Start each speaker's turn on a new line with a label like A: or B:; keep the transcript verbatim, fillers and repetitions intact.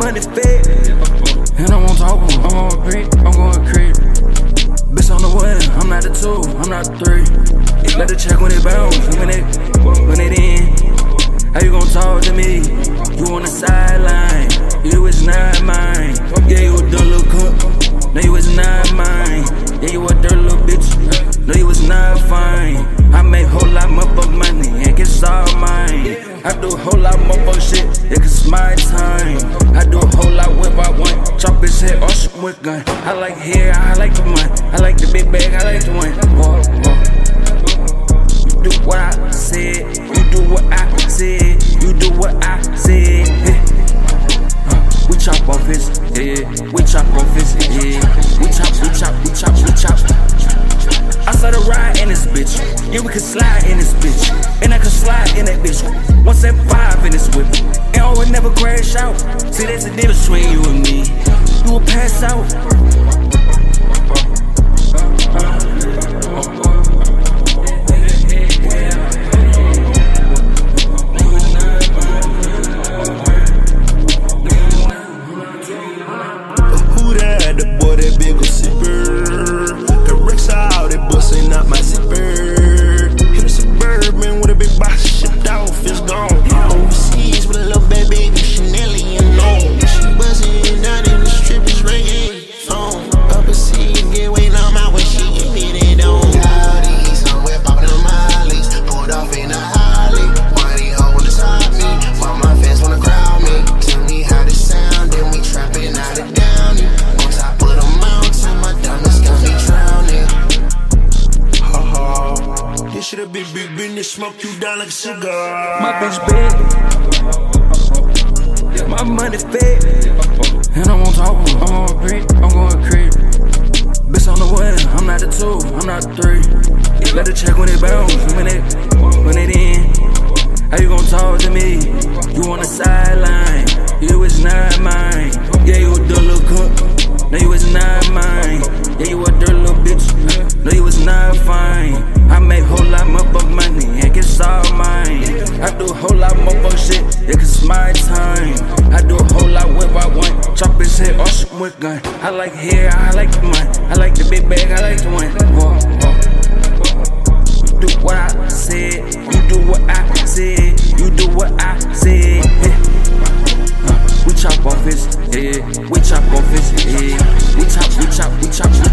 A: money fed, and I'm on top of 'em. I'm on repeat, I'm going crazy. Bitch on the one, I'm not the two, I'm not the three. Let the check when it bounce, when it, when it in. How you gon' talk to me? You on the sideline, you is not mine. Yeah, you a dirt little cunt, no you is not mine. Yeah, you a dirt little bitch, no you is not fine. I make whole lot motherfuck money, and it's all mine. I do a whole lot motherfuck shit, yeah, cause it's my time. I do a whole lot whip I want, chop his head or shoot with gun. I like hair, I like the money, I like the big bag, I like the one. Whoa, whoa. You do what I said, you do what I said, you do what I said. Yeah. Uh, we chop off his, yeah, we chop off his, yeah. We chop, we chop, we chop, we chop. I started ride in this bitch, yeah, we could slide in this bitch, and I could slide in that bitch. one seventy-five in this whip, and I would never crash out. See, there's a difference between you and me. You will pass out.
B: Who that? The boy that big ol' zipper. The Rex out, that bustin' out my zipper. Hit a Suburban with a big box shipped off, it's gone. Overseas with a little bad baby, Chanel and no. She bustin' down in the strip, it's ringing phone. Up a seat, get waiting on my way, she get me it on. Howdy, somewhere poppin' them Mollies, pulled off in a Holly. Why they hoe wanna stop me? Why my fans wanna crowd me? Tell me how this sound, then we trappin' out of Downey. On top of the mountain, my diamonds got me drowning. Ha ha, this shit a big, big business, smoke you down like a cigar.
A: My bitch big, my money fed, and I'm on top of 'em. I'm on repeat, I'm going crazy. Bitch on the one, I'm not the two, I'm not the three. Let the check when it bounce, when it, when it in. How you gon' talk to me? You on the sideline, you is not mine. Yeah, you a dirt little cunt, no you is not mine. Yeah, you a dirt little bitch, no you is not fine. I make whole lot motherfuck money, and it's all mine. I do a whole lot motherfuck shit, yeah, cause it's my time. I do a whole lot whip I want, chop his head or shoot with gun. I like hair, I like the money, I like the big bag, I like the one. Whoa, whoa. You do what I said, you do what I said, you do what I said. Yeah. Uh, we chop off his, yeah, we chop off his, yeah. We chop, we chop, we chop, we